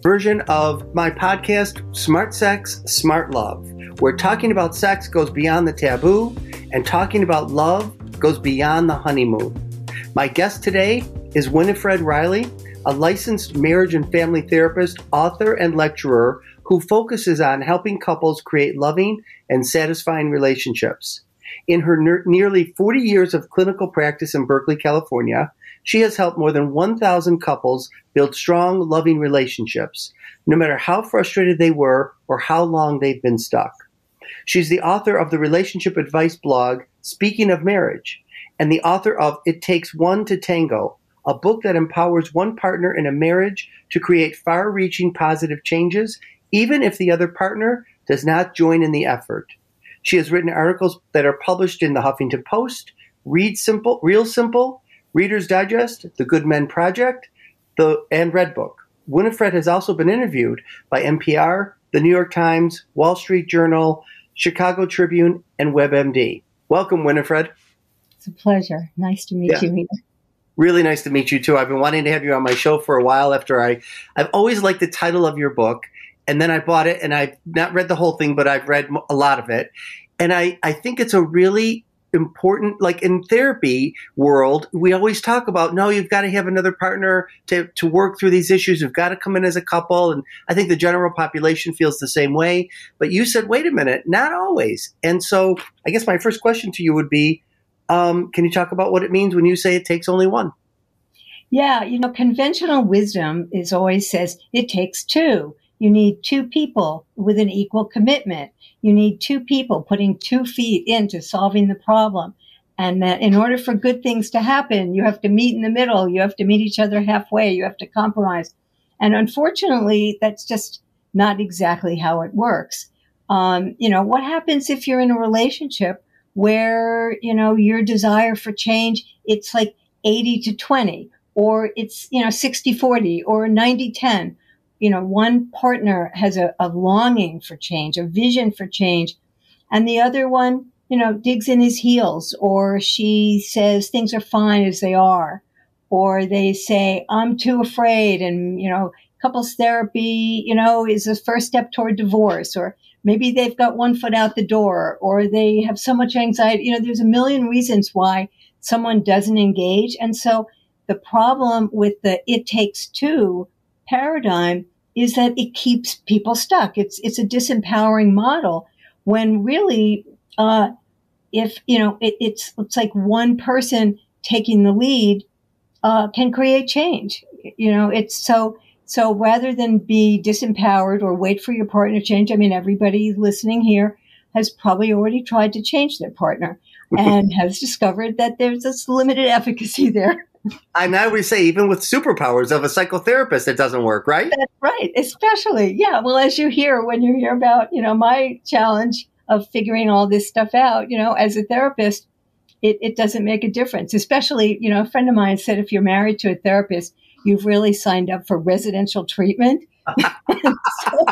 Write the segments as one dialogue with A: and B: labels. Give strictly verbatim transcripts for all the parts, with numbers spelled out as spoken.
A: version of my podcast, Smart Sex, Smart Love, where talking about sex goes beyond the taboo and talking about love goes beyond the honeymoon. My guest today is Winifred Riley, a licensed marriage and family therapist, author, and lecturer who focuses on helping couples create loving and satisfying relationships. In her ne- nearly forty years of clinical practice in Berkeley, California, she has helped more than one thousand couples build strong, loving relationships, no matter how frustrated they were or how long they've been stuck. She's the author of the relationship advice blog, Speaking of Marriage, and the author of It Takes One to Tango, a book that empowers one partner in a marriage to create far-reaching positive changes, even if the other partner does not join in the effort. She has written articles that are published in the Huffington Post, Read Simple, Real Simple, Reader's Digest, The Good Men Project, the, and Redbook. Winifred has also been interviewed by N P R, The New York Times, Wall Street Journal, Chicago Tribune, and WebMD. Welcome, Winifred.
B: It's a pleasure. Nice to meet yeah. you, Rita.
A: Really nice to meet you, too. I've been wanting to have you on my show for a while after I, I've always liked the title of your book, and then I bought it, and I've not read the whole thing, but I've read a lot of it. And I, I think it's a really important, like in therapy world, we always talk about, no, you've got to have another partner to, to work through these issues. You've got to come in as a couple. And I think the general population feels the same way. But you said, wait a minute, not always. And so I guess my first question to you would be, um, can you talk about what it means when you say it takes only one?
B: Yeah, you know, conventional wisdom is always says it takes two. You need two people with an equal commitment. You need two people putting two feet into solving the problem. And that in order for good things to happen, you have to meet in the middle. You have to meet each other halfway. You have to compromise. And unfortunately, that's just not exactly how it works. Um, you know, what happens if you're in a relationship where, you know, your desire for change, it's like eighty to twenty, or it's, you know, sixty forty or ninety ten. You know, one partner has a, a longing for change, a vision for change, and the other one, you know, digs in his heels, or she says things are fine as they are, or they say, I'm too afraid, and, you know, couples therapy, you know, is the first step toward divorce, or maybe they've got one foot out the door, or they have so much anxiety. You know, there's a million reasons why someone doesn't engage. And so the problem with the it takes two paradigm is that it keeps people stuck. It's it's a disempowering model when really, uh, if you know, it, it's it's like one person taking the lead uh, can create change. You know, it's so so rather than be disempowered or wait for your partner to change. I mean, everybody listening here has probably already tried to change their partner and has discovered that there's this limited efficacy there.
A: And I always say, even with superpowers of a psychotherapist, it doesn't work, right?
B: That's right. Especially, yeah. Well, as you hear, when you hear about, you know, my challenge of figuring all this stuff out, you know, as a therapist, it, it doesn't make a difference. Especially, you know, a friend of mine said, if you're married to a therapist, you've really signed up for residential treatment. so,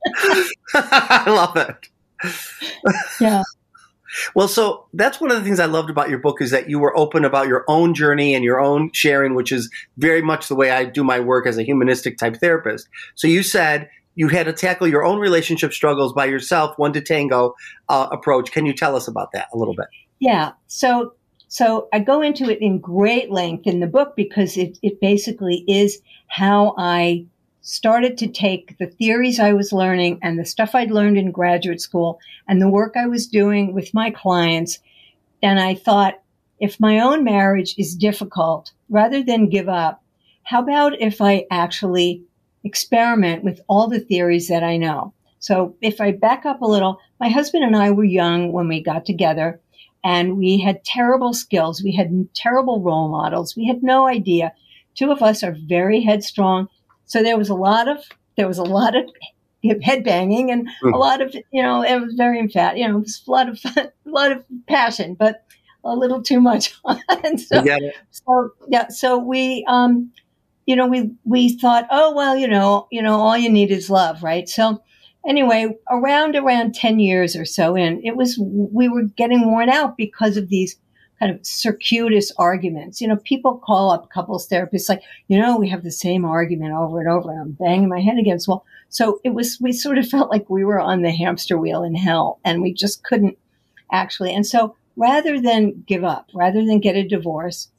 A: I love it.
B: Yeah.
A: Well, so that's one of the things I loved about your book is that you were open about your own journey and your own sharing, which is very much the way I do my work as a humanistic type therapist. So you said you had to tackle your own relationship struggles by yourself, one to tango uh, approach. Can you tell us about that a little bit?
B: Yeah. So so I go into it in great length in the book because it, it basically is how I started to take the theories I was learning and the stuff I'd learned in graduate school and the work I was doing with my clients. And I thought, if my own marriage is difficult, rather than give up, how about if I actually experiment with all the theories that I know? So if I back up a little, my husband and I were young when we got together, and we had terrible skills. We had terrible role models. We had no idea. Two of us are very headstrong. So there was a lot of, there was a lot of head banging and mm. a lot of, you know, it was very emphatic, you know, it was a lot of, a lot of passion, but a little too much. and so, so, yeah, so we, um, you know, we, we thought, oh, well, you know, you know, all you need is love, right? So anyway, around, around ten years or so in, it was, we were getting worn out because of these kind of circuitous arguments. You know, people call up couples therapists like, you know, we have the same argument over and over, and I'm banging my head against the wall. So it was, we sort of felt like we were on the hamster wheel in hell, and we just couldn't actually. And so rather than give up, rather than get a divorce,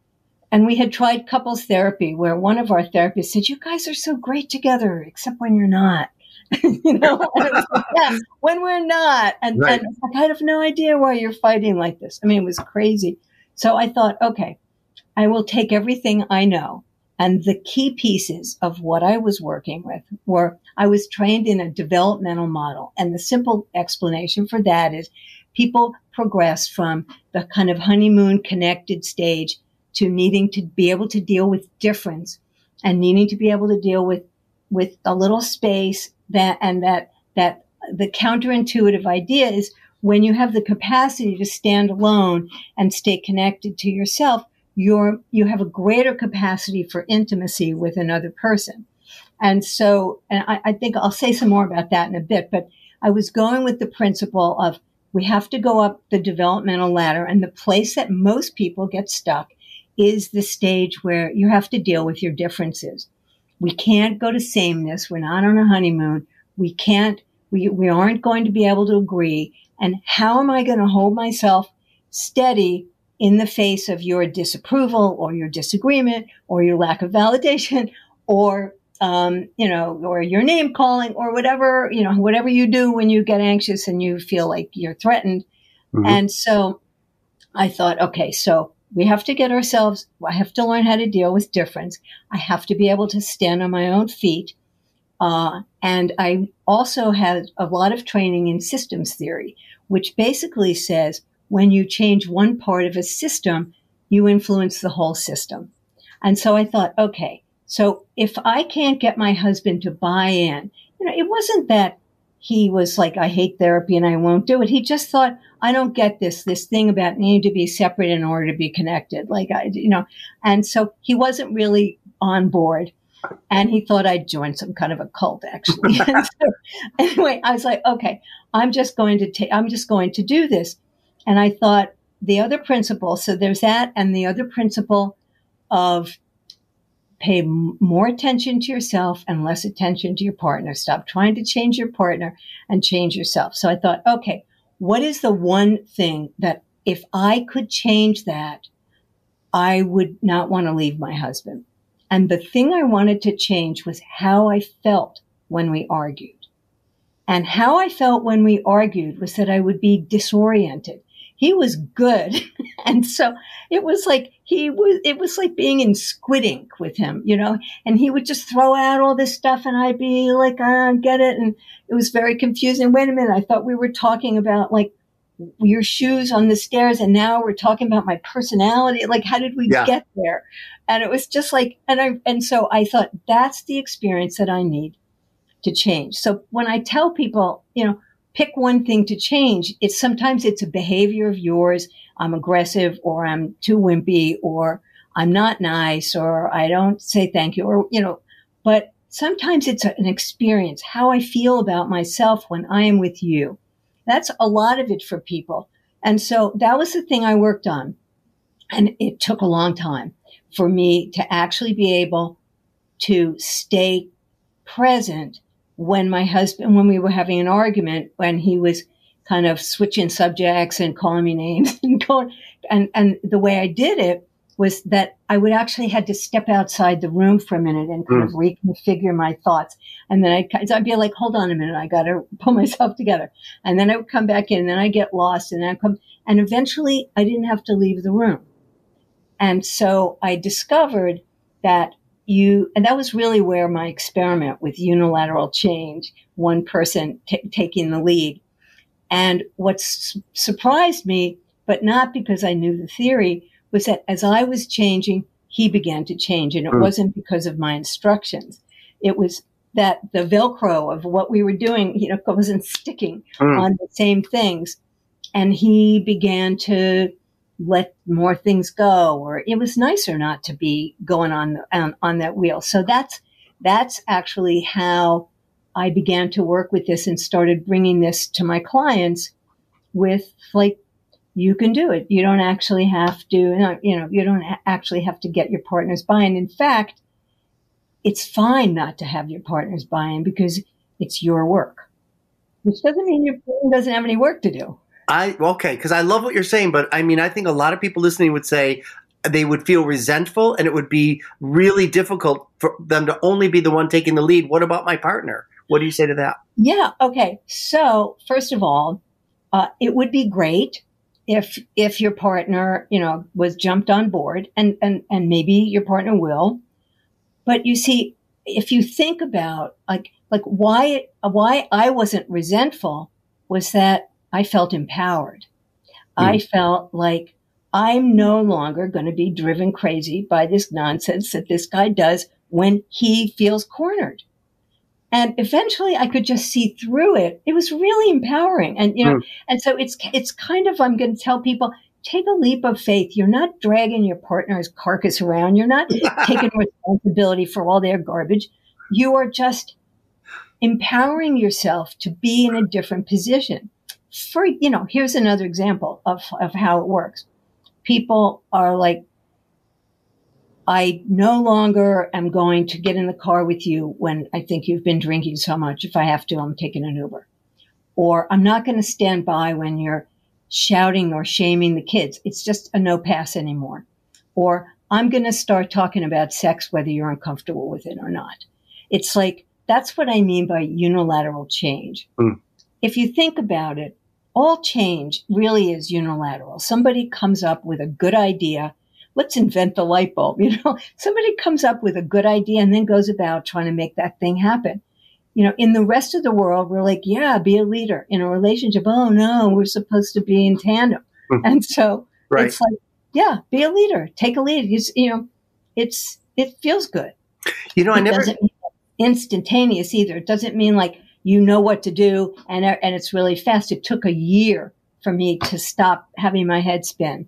B: and we had tried couples therapy where one of our therapists said, you guys are so great together, except when you're not. you know, and it was like, yeah, when we're not. And, right. and like, I have no idea why you're fighting like this. I mean, it was crazy. So I thought, okay, I will take everything I know. And the key pieces of what I was working with were, I was trained in a developmental model. And the simple explanation for that is people progress from the kind of honeymoon connected stage to needing to be able to deal with difference and needing to be able to deal with, with a little space that, and that, that the counterintuitive idea is when you have the capacity to stand alone and stay connected to yourself, you're, you have a greater capacity for intimacy with another person. And so, and I, I think I'll say some more about that in a bit, but I was going with the principle of we have to go up the developmental ladder, and the place that most people get stuck is the stage where you have to deal with your differences. We can't go to sameness. We're not on a honeymoon. We can't, we, we aren't going to be able to agree. And how am I going to hold myself steady in the face of your disapproval or your disagreement or your lack of validation or, um, you know, or your name calling or whatever, you know, whatever you do when you get anxious and you feel like you're threatened. Mm-hmm. And so I thought, okay, so we have to get ourselves, I have to learn how to deal with difference. I have to be able to stand on my own feet. Uh, and I also had a lot of training in systems theory, which basically says when you change one part of a system, you influence the whole system. And so I thought, okay, so if I can't get my husband to buy in, you know, it wasn't that he was like, I hate therapy and I won't do it. He just thought, I don't get this, this thing about needing to be separate in order to be connected. Like, I, you know, and so he wasn't really on board, and he thought I'd joined some kind of a cult, actually. And so, anyway, I was like, okay, I'm just going to take, I'm just going to do this. And I thought the other principle, so there's that, and the other principle of pay m- more attention to yourself and less attention to your partner. Stop trying to change your partner and change yourself. So I thought, okay, what is the one thing that if I could change that, I would not want to leave my husband? And the thing I wanted to change was how I felt when we argued. And how I felt when we argued was that I would be disoriented. He was good. And so it was like he was, it was like being in Squid Ink with him, you know, and he would just throw out all this stuff and I'd be like, I don't get it. And it was very confusing. Wait a minute. I thought we were talking about like your shoes on the stairs, and now we're talking about my personality. Like, how did we yeah. get there? And it was just like, and I, and so I thought that's the experience that I need to change. So when I tell people, you know, pick one thing to change, it's sometimes it's a behavior of yours. I'm aggressive, or I'm too wimpy, or I'm not nice, or I don't say thank you, or, you know, but sometimes it's an experience, how I feel about myself when I am with you. That's a lot of it for people. And so that was the thing I worked on. And it took a long time for me to actually be able to stay present when my husband, when we were having an argument, when he was kind of switching subjects and calling me names and going, and, and the way I did it was that I would actually had to step outside the room for a minute and kind mm. of reconfigure my thoughts. And then I'd, I'd be like, hold on a minute, I got to pull myself together. And then I would come back in, and then I get lost, and then I come, and eventually I didn't have to leave the room. And so I discovered that you, and that was really where my experiment with unilateral change, one person t- taking the lead. And what s- surprised me, but not because I knew the theory, was that as I was changing, he began to change. And it mm. wasn't because of my instructions. It was that the Velcro of what we were doing, you know, wasn't sticking mm. on the same things. And he began to let more things go, or it was nicer not to be going on, on, on that wheel. So that's, that's actually how I began to work with this and started bringing this to my clients with like you can do it. You don't actually have to, you know, you don't actually have to get your partner's buy-in. In fact, it's fine not to have your partner's buy-in because it's your work, which doesn't mean your partner doesn't have any work to do.
A: I, okay, because I love what you're saying, but I mean, I think a lot of people listening would say they would feel resentful and it would be really difficult for them to only be the one taking the lead. What about my partner? What do you say to that?
B: Yeah. Okay. So first of all, uh, it would be great if, if your partner, you know, was jumped on board, and, and, and maybe your partner will. But you see, if you think about like, like why, why I wasn't resentful was that I felt empowered. Mm. I felt like I'm no longer going to be driven crazy by this nonsense that this guy does when he feels cornered. And eventually I could just see through it. It was really empowering. And, you know, mm. and so it's, it's kind of, I'm going to tell people, take a leap of faith. You're not dragging your partner's carcass around. You're not taking responsibility for all their garbage. You are just empowering yourself to be in a different position. For, you know, here's another example of, of how it works. People are like, I no longer am going to get in the car with you when I think you've been drinking so much. If I have to, I'm taking an Uber. Or I'm not going to stand by when you're shouting or shaming the kids. It's just a no pass anymore. Or I'm going to start talking about sex whether you're uncomfortable with it or not. It's like, that's what I mean by unilateral change. Mm. If you think about it, all change really is unilateral. Somebody comes up with a good idea. Let's invent the light bulb. You know, somebody comes up with a good idea and then goes about trying to make that thing happen. You know, in the rest of the world, we're like, yeah, be a leader. In a relationship, oh no, we're supposed to be in tandem. Mm-hmm. And so right. It's like, yeah, be a leader, take a lead. It's, you know, it's, it feels good.
A: You know, I
B: it
A: never
B: doesn't mean instantaneous either. It doesn't mean like, you know what to do and, and it's really fast. It took a year for me to stop having my head spin.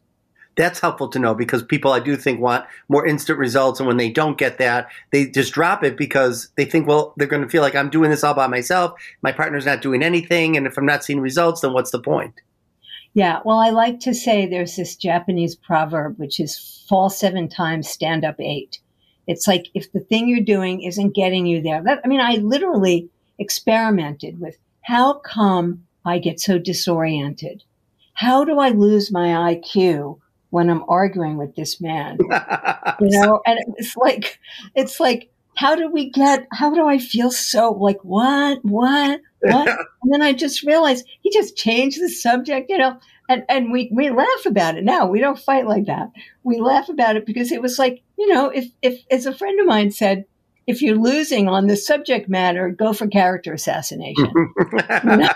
A: That's helpful to know because people, I do think, want more instant results. And when they don't get that, they just drop it because they think, well, they're going to feel like I'm doing this all by myself. My partner's not doing anything. And if I'm not seeing results, then what's the point?
B: Yeah. Well, I like to say there's this Japanese proverb, which is fall seven times, stand up eight. It's like if the thing you're doing isn't getting you there. That, I mean, I literally experimented with how come I get so disoriented? How do I lose my I Q when I'm arguing with this man? You know, and it's like, it's like, how do we get, how do I feel so like, what, what, what? And then I just realized he just changed the subject, you know, and, and we, we laugh about it now. We don't fight like that. We laugh about it because it was like, you know, if, if, as a friend of mine said, if you're losing on the subject matter, go for character assassination. You know?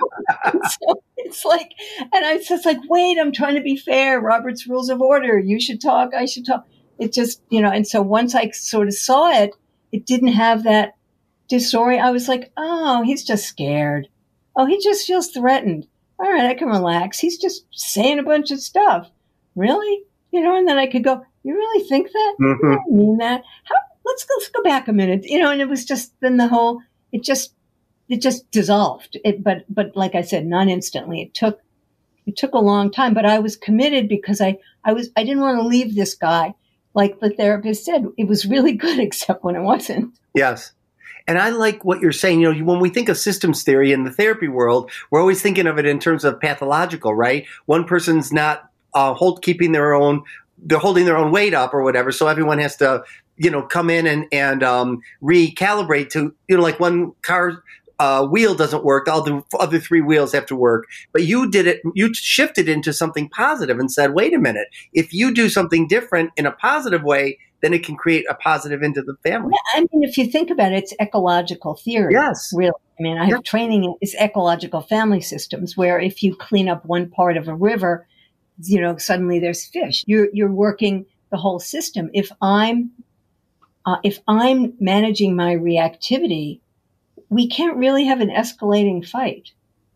B: So it's like, and I was just like, wait, I'm trying to be fair. Robert's Rules of Order. You should talk. I should talk. It just, you know, and so once I sort of saw it, it didn't have that disorient. I was like, oh, he's just scared. Oh, he just feels threatened. All right, I can relax. He's just saying a bunch of stuff. Really? You know, and then I could go, you really think that? Mm-hmm. You really mean that? How? Let's go, let's go back a minute, you know, and it was just, then the whole, it just, it just dissolved. It, but, but like I said, not instantly. It took, it took a long time, but I was committed because I, I was, I didn't want to leave this guy. Like the therapist said, it was really good, except when it wasn't.
A: Yes. And I like what you're saying. You know, when we think of systems theory in the therapy world, we're always thinking of it in terms of pathological, right? One person's not uh, hold, keeping their own, they're holding their own weight up or whatever. So everyone has to, you know, come in and, and um, recalibrate to, you know, like one car uh, wheel doesn't work, all the other three wheels have to work. But you did it, you shifted into something positive and said, wait a minute, if you do something different in a positive way, then it can create a positive into the family.
B: Yeah, I mean, if you think about it, it's ecological theory.
A: Yes.
B: Really. I mean, I have yeah. training in is ecological family systems where if you clean up one part of a river, you know, suddenly there's fish. You're, you're working the whole system. If I'm Uh, if I'm managing my reactivity, we can't really have an escalating fight.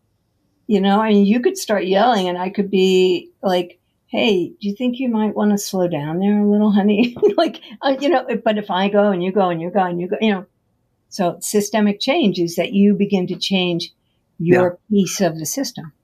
B: You know, I mean, you could start yelling and I could be like, hey, do you think you might want to slow down there a little, honey? like, uh, you know, but if I go and you go and you go and you go, you know, so systemic change is that you begin to change your yeah. piece of the system.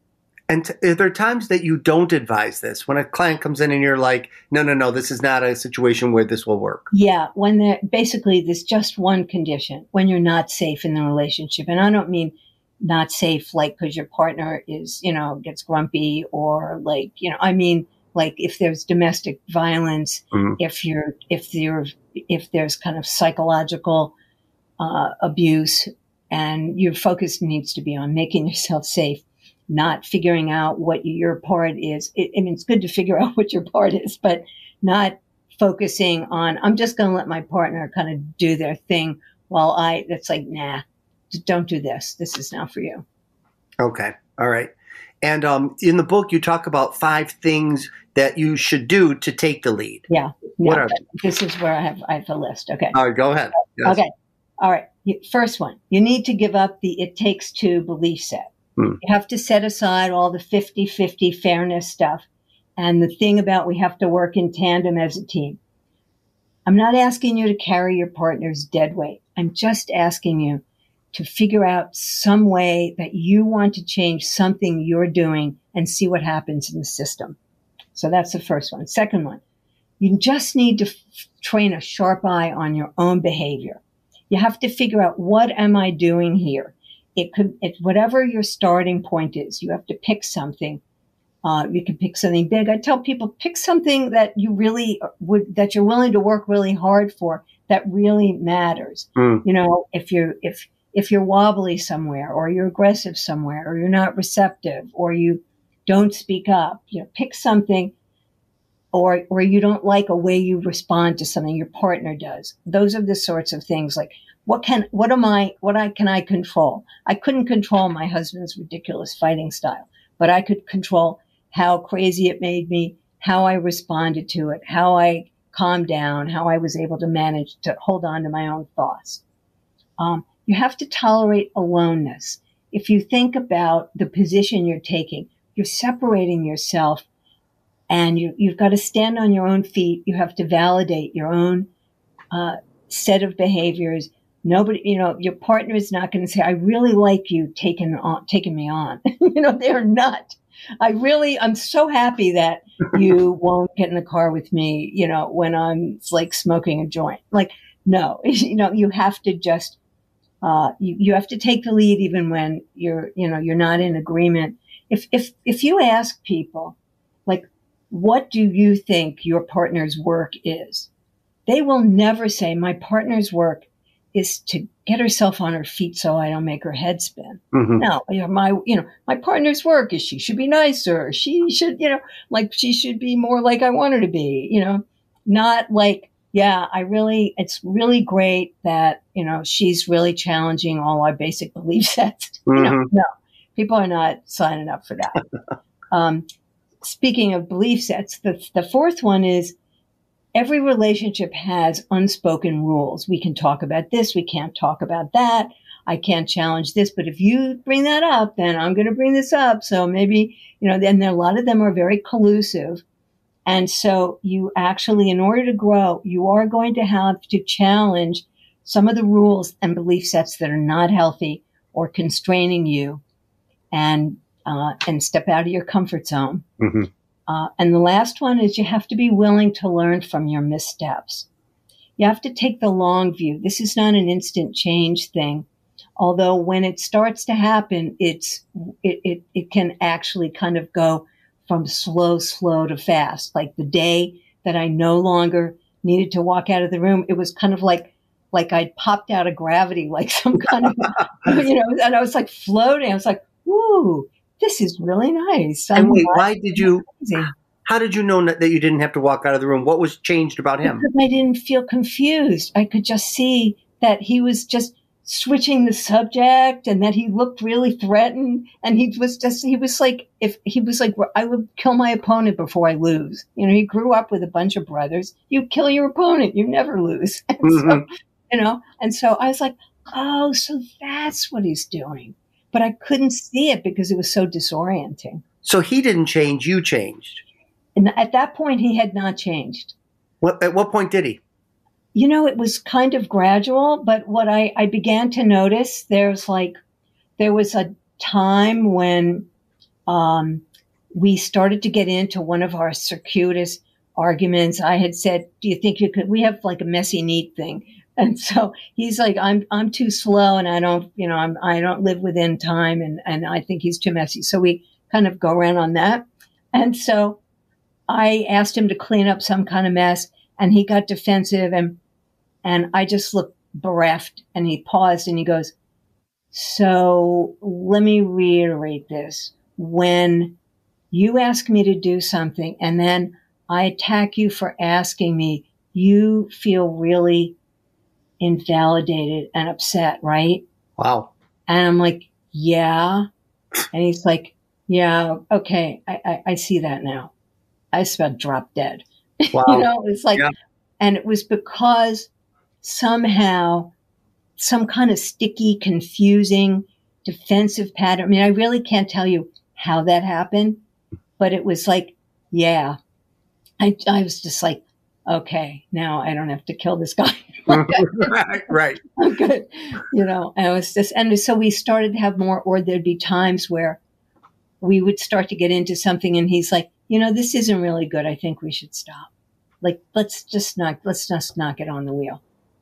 A: And t- are there times that you don't advise this when a client comes in and you're like, no, no, no, this is not a situation where this will work?
B: Yeah, when there basically there's just one condition, when you're not safe in the relationship. And I don't mean not safe like because your partner is, you know, gets grumpy or like, you know, I mean like if there's domestic violence, mm-hmm. if you're if you're if there's kind of psychological uh, abuse, and your focus needs to be on making yourself safe, not figuring out what your part is. It, I mean, it's good to figure out what your part is, but not focusing on, I'm just going to let my partner kind of do their thing while I, that's like, nah, don't do this. This is not for you.
A: Okay. All right. And um, in the book, you talk about five things that you should do to take the lead.
B: Yeah.
A: What
B: yeah,
A: are they?
B: This is where I have, I have a list. Okay.
A: All right. Go ahead. Yes.
B: Okay. All right. First one, you need to give up the it takes two belief set. Hmm. You have to set aside all the fifty-fifty fairness stuff and the thing about we have to work in tandem as a team. I'm not asking you to carry your partner's dead weight. I'm just asking you to figure out some way that you want to change something you're doing and see what happens in the system. So that's the first one. Second one, you just need to f- train a sharp eye on your own behavior. You have to figure out, what am I doing here? It could, it, whatever your starting point is, you have to pick something. Uh, you can pick something big. I tell people, pick something that you really would, that you're willing to work really hard for, that really matters. Mm. You know, if you're, if, if you're wobbly somewhere, or you're aggressive somewhere, or you're not receptive, or you don't speak up, you know, pick something, or, or you don't like a way you respond to something your partner does. Those are the sorts of things like, what can, what am I, what I, can I control? I couldn't control my husband's ridiculous fighting style, but I could control how crazy it made me, how I responded to it, how I calmed down, how I was able to manage to hold on to my own thoughts. Um, you have to tolerate aloneness. If you think about the position you're taking, you're separating yourself. And you, you've got to stand on your own feet. You have to validate your own uh, set of behaviors. Nobody, you know, your partner is not going to say, I really like you taking on, taking me on. you know, they're not. I really, I'm so happy that you won't get in the car with me, you know, when I'm like smoking a joint. Like, no, you know, you have to just, uh, you, you have to take the lead even when you're, you know, you're not in agreement. If, if, if you ask people, like, what do you think your partner's work is? They will never say, my partner's work is to get herself on her feet so I don't make her head spin. Mm-hmm. No, you know, my, you know, my partner's work is she should be nicer. She should, you know, like she should be more like I want her to be, you know, not like, yeah, I really, it's really great that, you know, she's really challenging all our basic belief sets. Mm-hmm. You know, no, people are not signing up for that. um, Speaking of belief sets, the, the fourth one is every relationship has unspoken rules. We can talk about this. We can't talk about that. I can't challenge this. But if you bring that up, then I'm going to bring this up. So maybe, you know, then there, a lot of them are very collusive. And so you actually, in order to grow, you are going to have to challenge some of the rules and belief sets that are not healthy or constraining you, and Uh, and step out of your comfort zone. Mm-hmm. Uh, and the last one is you have to be willing to learn from your missteps. You have to take the long view. This is not an instant change thing. Although when it starts to happen, it's, it, it, it can actually kind of go from slow, slow to fast. Like the day that I no longer needed to walk out of the room, it was kind of like, like I'd popped out of gravity, like some kind of, you know, and I was like floating. I was like, woo. This is really nice.
A: And wait, why did you, crazy. How did you know that you didn't have to walk out of the room? What was changed about him?
B: Because I didn't feel confused. I could just see that he was just switching the subject and that he looked really threatened. And he was just, he was like, if he was like, I would kill my opponent before I lose. You know, he grew up with a bunch of brothers. You kill your opponent, you never lose. And mm-hmm. so, you know, and so I was like, oh, so that's what he's doing. But I couldn't see it because it was so disorienting.
A: So he didn't change, you changed.
B: And at that point, he had not changed.
A: What, at what point did he?
B: You know, it was kind of gradual, but what I, I began to notice, there's like, there was a time when um, we started to get into one of our circuitous arguments. I had said, do you think you could, we have like a messy neat thing. And so he's like, I'm, I'm too slow and I don't, you know, I'm, I don't live within time. And, and I think he's too messy. So we kind of go around on that. And so I asked him to clean up some kind of mess and he got defensive and, and I just looked bereft and he paused and he goes, so let me reiterate this. When you ask me to do something and then I attack you for asking me, you feel really invalidated and upset, right?
A: Wow.
B: And I'm like, yeah. And he's like, yeah, okay, I, I, I see that now. I just about dropped dead.
A: Wow.
B: You know, it's like,
A: yeah.
B: And it was because somehow some kind of sticky, confusing, defensive pattern. I mean, I really can't tell you how that happened, but it was like, yeah, I, I was just like, okay, now I don't have to kill this guy.
A: right, right.
B: I'm good. You know, and it was just, and so we started to have more, or there'd be times where we would start to get into something and he's like, you know, this isn't really good. I think we should stop. Like, let's just not, let's just not get on the wheel.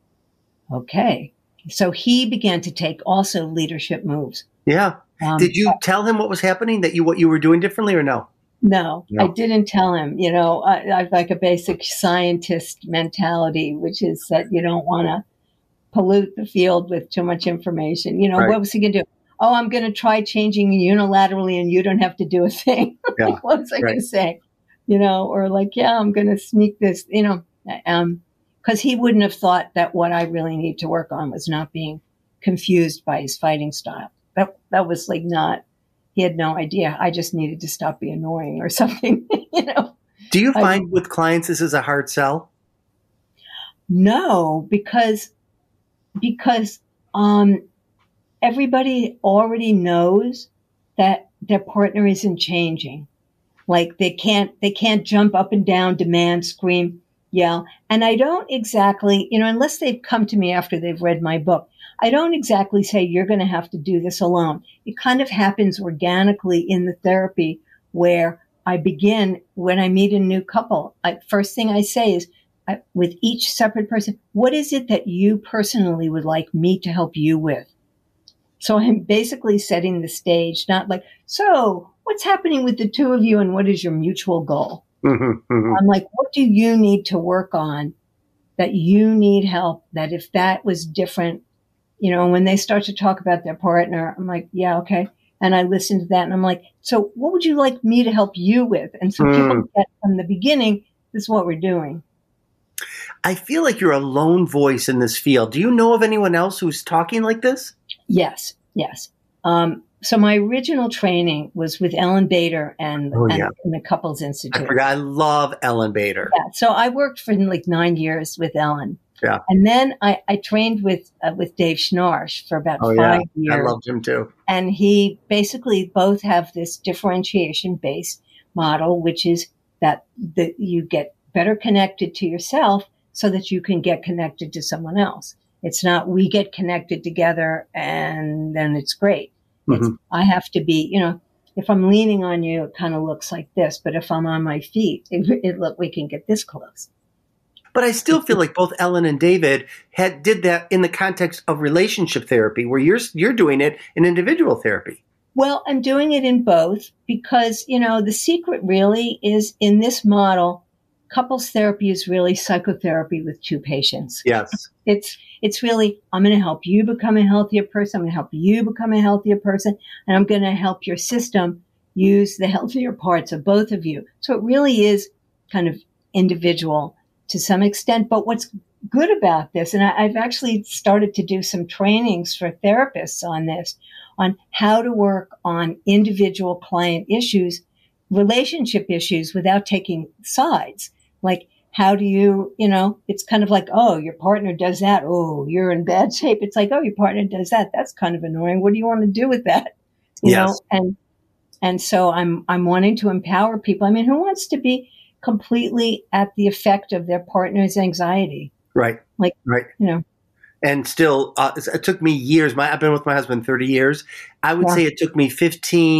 B: Okay. So he began to take also leadership moves.
A: Yeah.
B: Um,
A: Did you tell him what was happening, that you, what you were doing differently or no?
B: No,
A: No.
B: I didn't tell him. You know, I, I've like a basic scientist mentality, which is that you don't want to pollute the field with too much information. You know,
A: Right.
B: what was he going to do? Oh, I'm going to try changing unilaterally and you don't have to do a thing.
A: Yeah.
B: Like, what was I
A: Right.
B: going to say? You know, or like, yeah, I'm going to sneak this, you know, um, because he wouldn't have thought that what I really need to work on was not being confused by his fighting style. That, that was like not, he had no idea. I just needed to stop being annoying or something, you know.
A: Do you find
B: I,
A: with clients this is a hard sell?
B: No, because because um, everybody already knows that their partner isn't changing. Like they can't they can't jump up and down, demand, scream, yell. And I don't exactly, you know, unless they've come to me after they've read my book, I don't exactly say you're going to have to do this alone. It kind of happens organically in the therapy where I begin when I meet a new couple. I, first thing I say is I, with each separate person, what is it that you personally would like me to help you with? So I'm basically setting the stage, not like, so what's happening with the two of you and what is your mutual goal?
A: Mm-hmm, mm-hmm.
B: I'm like, what do you need to work on that you need help? That if that was different, you know, when they start to talk about their partner, I'm like, yeah, okay. And I listen to that and I'm like, so what would you like me to help you with? And so
A: Mm.
B: people get from the beginning, this is what we're doing.
A: I feel like you're a lone voice in this field. Do you know of anyone else who's talking like this?
B: Yes, yes. Um, so my original training was with Ellen Bader and,
A: Oh, yeah.
B: and the Couples Institute.
A: I forgot. I love Ellen Bader.
B: Yeah, so I worked for like nine years with Ellen.
A: Yeah.
B: And then I, I trained with uh, with Dave Schnarch for about
A: Oh,
B: five
A: yeah.
B: years.
A: I loved him too.
B: And he basically both have this differentiation-based model, which is that the, you get better connected to yourself so that you can get connected to someone else. It's not we get connected together and then it's great. It's,
A: Mm-hmm.
B: I have to be, you know, if I'm leaning on you, it kind of looks like this. But if I'm on my feet, it, it look we can get this close.
A: But I still feel like both Ellen and David had did that in the context of relationship therapy, where you're you're doing it in individual therapy.
B: Well, I'm doing it in both because, you know, the secret really is in this model, couples therapy is really psychotherapy with two patients.
A: Yes.
B: It's it's really, I'm going to help you become a healthier person. I'm going to help you become a healthier person. And I'm going to help your system use the healthier parts of both of you. So it really is kind of individual to some extent. But what's good about this, and I, I've actually started to do some trainings for therapists on this, on how to work on individual client issues, relationship issues without taking sides. Like, how do you, you know, it's kind of like, oh, your partner does that. Oh, you're in bad shape. It's like, oh, your partner does that. That's kind of annoying. What do you want to do with that? You
A: Yes.
B: know, and, and so I'm, I'm wanting to empower people. I mean, who wants to be completely at the effect of their partner's anxiety?
A: Right.
B: Like,
A: right.
B: You know,
A: and still, uh, it took me years. My, I've been with my husband thirty years. I would
B: Yeah.
A: say it took me fifteen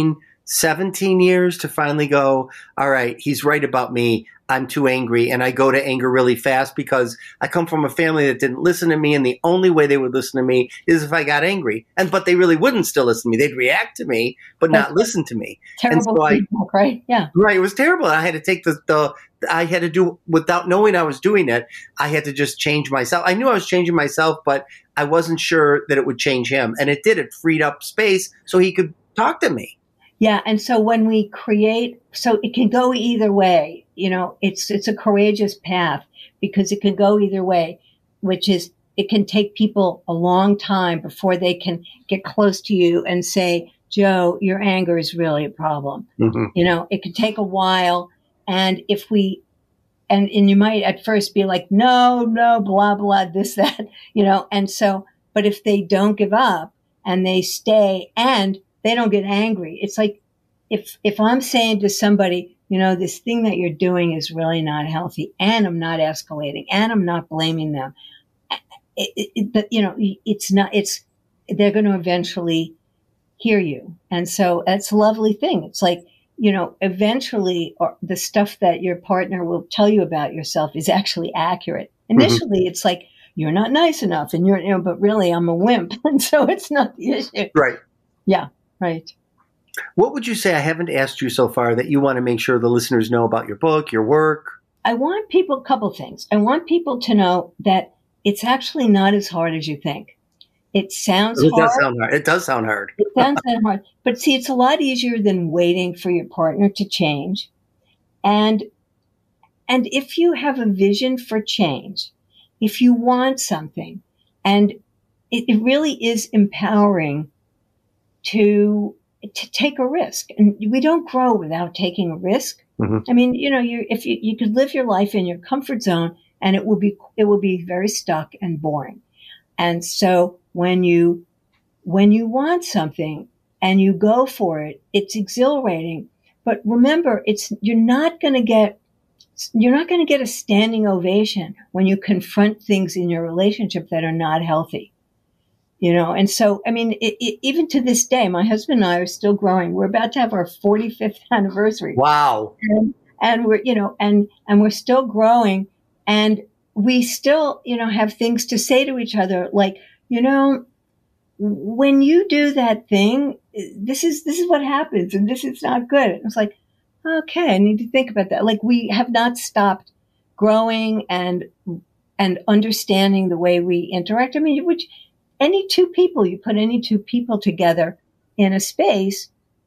A: seventeen years to finally go, all right, he's right about me. I'm too angry. And I go to anger really fast because I come from a family that didn't listen to me. And the only way they would listen to me is if I got angry. And but they really wouldn't still listen to me. They'd react to me, but not
B: That's
A: listen to me.
B: terrible
A: And so I,
B: feedback, right? Yeah.
A: right. It was terrible. I had to take the, the, I had to do, without knowing I was doing it, I had to just change myself. I knew I was changing myself, but I wasn't sure that it would change him. And it did. It freed up space so he could talk to me.
B: Yeah. And so when we create, so it can go either way. You know, it's, it's a courageous path because it can go either way, which is it can take people a long time before they can get close to you and say, Joe, your anger is really a problem. Mm-hmm. You know, it could take a while. And if we, and, and you might at first be like, no, no, blah, blah, this, that, you know, and so, but if they don't give up and they stay and they don't get angry, it's like if, if I'm saying to somebody, you know, this thing that you're doing is really not healthy and I'm not escalating and I'm not blaming them. It, it, it, but, you know, it's not, it's, they're going to eventually hear you. And so that's a lovely thing. It's like, you know, eventually or the stuff that your partner will tell you about yourself is actually accurate. Initially, mm-hmm. It's like, you're not nice enough and you're, you know, but really I'm a wimp. And so it's not the issue.
A: Right.
B: Yeah. Right.
A: What would you say I haven't asked you so far that you want to make sure the listeners know about your book, your work?
B: I want people, a couple things. I want people to know that it's actually not as hard as you think. It sounds
A: it
B: hard.
A: Does sound hard. It does sound hard.
B: It sounds hard. But see, it's a lot easier than waiting for your partner to change. And, and if you have a vision for change, if you want something, and it, it really is empowering to to take a risk. And we don't grow without taking a risk. Mm-hmm. I mean, you know, you if you, you could live your life in your comfort zone and it will be it will be very stuck and boring. And so when you when you want something and you go for it, it's exhilarating. But remember, it's you're not going to get you're not going to get a standing ovation when you confront things in your relationship that are not healthy. You know, and so, I mean, it, it, even to this day, my husband and I are still growing. We're about to have our forty-fifth anniversary.
A: Wow.
B: And, and we're, you know, and, and we're still growing and we still, you know, have things to say to each other. Like, you know, when you do that thing, this is, this is what happens and this is not good. It was like, okay, I need to think about that. Like we have not stopped growing and, and understanding the way we interact. I mean, which, Any two people, you put any two people together in a space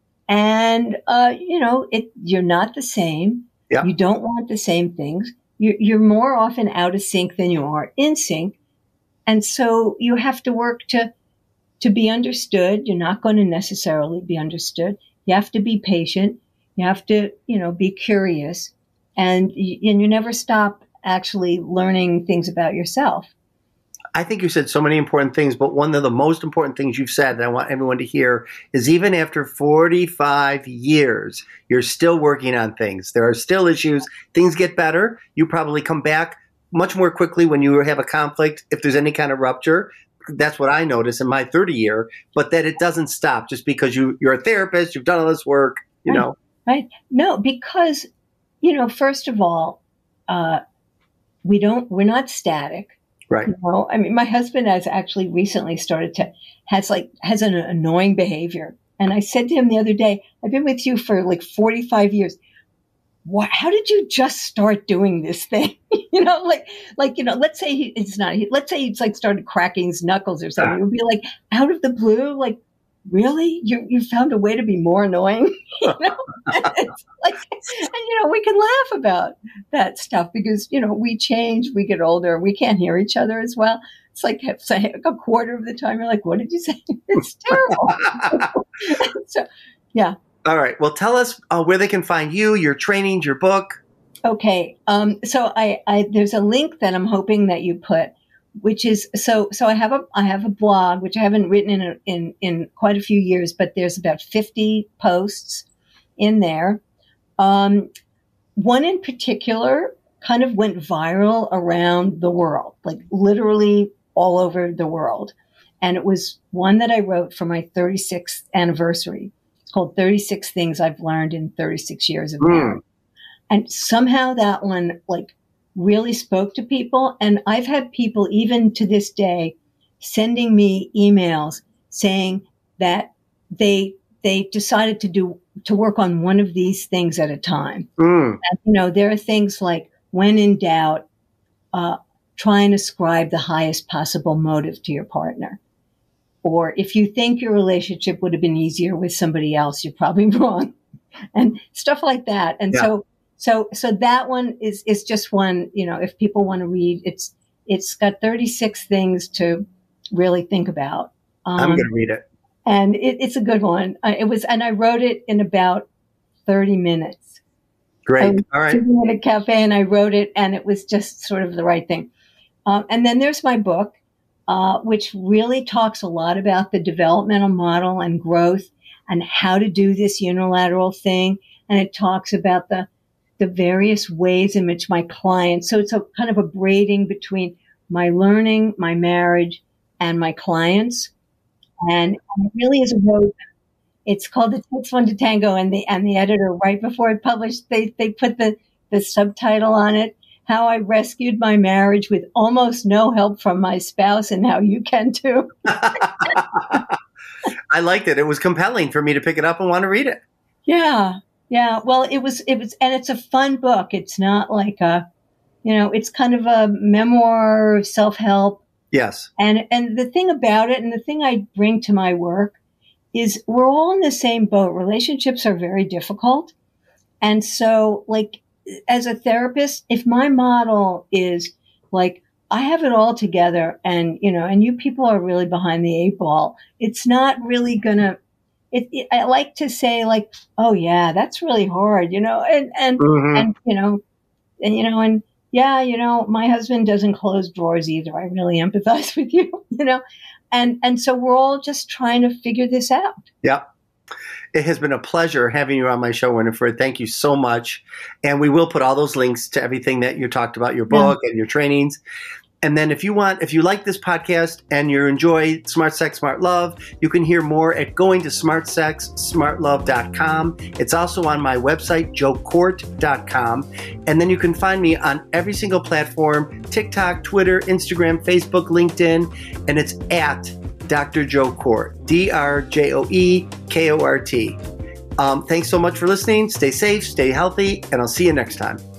B: and, uh, you know, it, you're not the same. Yeah. You don't want the same things. You're, you're more often out of sync than you are in sync. And so you have to work to, to be understood. You're not going to necessarily be understood. You have to be patient. You have to, you know, be curious and, and you never stop actually learning things about yourself.
A: I think you said so many important things, but one of the most important things you've said that I want everyone to hear is even after forty-five years, you're still working on things. There are still issues. Things get better. You probably come back much more quickly when you have a conflict. If there's any kind of rupture, that's what I notice in my thirty year, but that it doesn't stop just because you, you're a therapist, you've done all this work, you
B: right,
A: know.
B: Right. No, because, you know, first of all, uh, we don't, we're not static.
A: Right.
B: You know, I mean, my husband has actually recently started to, has like, has an annoying behavior. And I said to him the other day, I've been with you for like forty-five years. What, how did you just start doing this thing? you know, like, like, you know, let's say he, it's not, he, let's say he's like started cracking his knuckles or something. It would be like out of the blue, like, really? You you found a way to be more annoying? you know? It's like, and, you know, we can laugh about that stuff because, you know, we change, we get older, we can't hear each other as well. It's like, say, a quarter of the time, you're like, what did you say? It's terrible. so, yeah.
A: All right. Well, tell us uh, where they can find you, your trainings, your book.
B: Okay. Um, so I, I, there's a link that I'm hoping that you put, which is, so, so I have a, I have a blog, which I haven't written in, a, in, in quite a few years, but there's about fifty posts in there. Um, one in particular kind of went viral around the world, like literally all over the world. And it was one that I wrote for my thirty-sixth anniversary. It's called thirty-six Things I've Learned in thirty-six Years of
A: Mm.
B: Marriage. And somehow that one like really spoke to people. And I've had people even to this day sending me emails saying that they they decided to do to work on one of these things at a time.
A: Mm.
B: And, you know, there are things like, when in doubt, uh, try and ascribe the highest possible motive to your partner. Or if you think your relationship would have been easier with somebody else, you're probably wrong, and stuff like that. And
A: Yeah.
B: so, so, so that one is is just one. You know, if people want to read, it's it's got thirty-six things to really think about. Um,
A: I'm going to read it.
B: and it, it's a good one. Uh, it was, and I wrote it in about thirty minutes. I
A: Great.
B: was
A: All right.
B: sitting at a cafe and I wrote it, and it was just sort of the right thing. Um, and then there's my book, uh, which really talks a lot about the developmental model and growth and how to do this unilateral thing. And it talks about the the various ways in which my clients, so it's a kind of a braiding between my learning, my marriage, and my clients. And it really is a road. It's called It Takes One to Tango, and the and the editor, right before it published, they they put the the subtitle on it: How I Rescued My Marriage with Almost No Help from My Spouse, and How You Can Too.
A: I liked it. It was compelling for me to pick it up and want to read it.
B: Yeah, yeah. Well, it was it was, and it's a fun book. It's not like a, you know, it's kind of a memoir, self-help.
A: Yes.
B: And and the thing about it, and the thing I bring to my work, is we're all in the same boat. Relationships are very difficult. And so, like, as a therapist, if my model is like, I have it all together, and, you know, and you people are really behind the eight ball, it's not really gonna, it, it, I like to say, like, oh yeah, that's really hard, you know, and, and,
A: Mhm.
B: and, you know, and, you know, and yeah, you know, my husband doesn't close drawers either. I really empathize with you, you know, and, and so we're all just trying to figure this out.
A: Yeah. It has been a pleasure having you on my show, Winifred. Thank you so much. And we will put all those links to everything that you talked about, your book
B: Yeah.
A: and your trainings. And then if you want, if you like this podcast and you enjoy Smart Sex, Smart Love, you can hear more at going to smart sex smart love dot com. It's also on my website, joe court dot com. And then you can find me on every single platform: TikTok, Twitter, Instagram, Facebook, LinkedIn. And it's at Doctor Joe Court, D R J O E K O R T. Um, thanks so much for listening. Stay safe, stay healthy, and I'll see you next time.